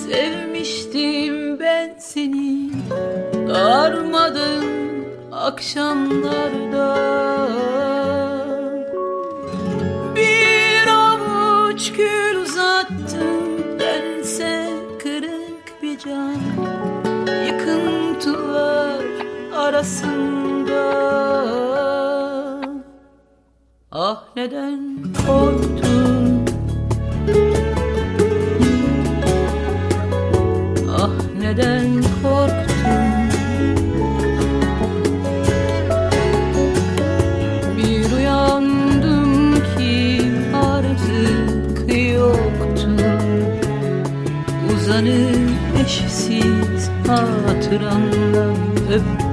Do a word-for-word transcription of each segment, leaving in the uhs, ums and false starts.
Sevmiştim ben seni darmadağın akşamlarda. Bir avuç gül uzattım bense kırık bir can, yıkıntılar arasında. Ah neden korktun, ah neden korktun. Bir uyandım ki artık yoktun, uzanır eşsiz hatırandan öptüm.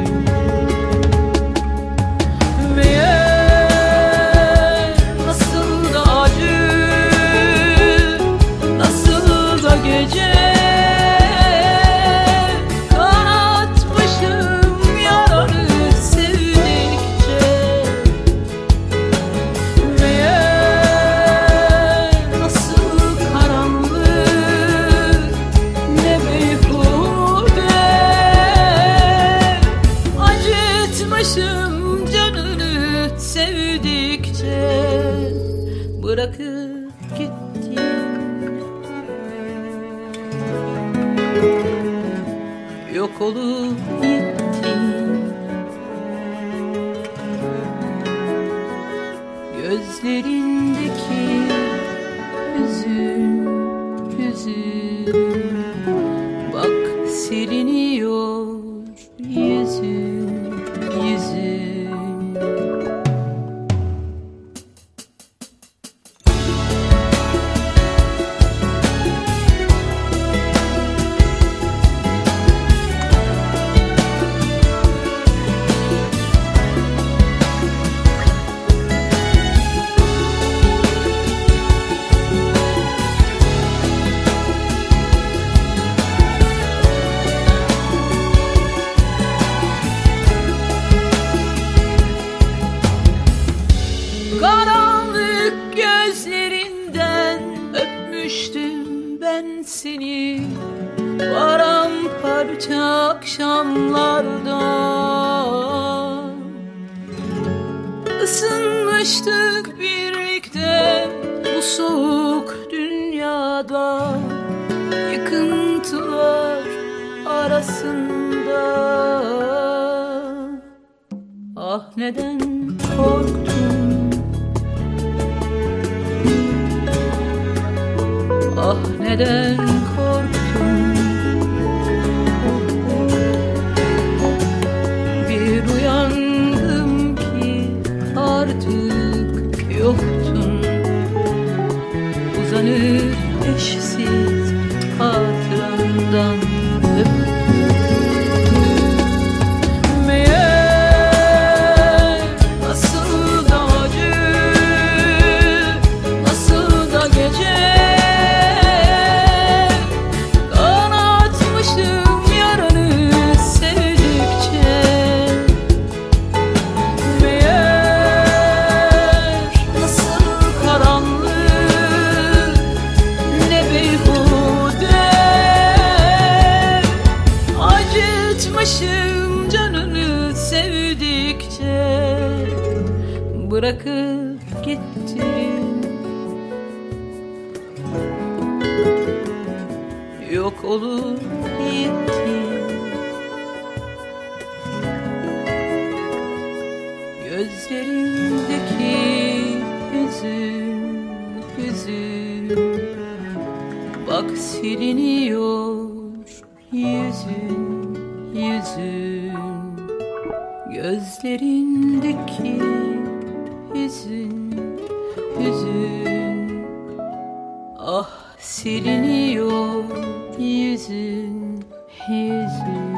Canını sevdikçe bırakıp gittin. Yok olup gittin. Gözlerindeki hüzün, hüzün, bak siliniyor yüzün, yüzün. Karanlık gözlerinden öpmüştüm ben seni paramparça akşamlarda. Isınmıştık birlikte bu soğuk dünyada, yıkıntılar arasında. Ah neden korktun, ah neden korktun. Bir uyandım ki artık yoktun, uzanır eşsiz hatırandan öptüm. Canını sevdikçe bırakıp gittin. Yok olup gittin. Gözlerindeki hüzün, hüzün, bak siliniyor yüzün, yüzün. Gözlerindeki hüzün, hüzün, ah siliniyor yüzün, yüzün.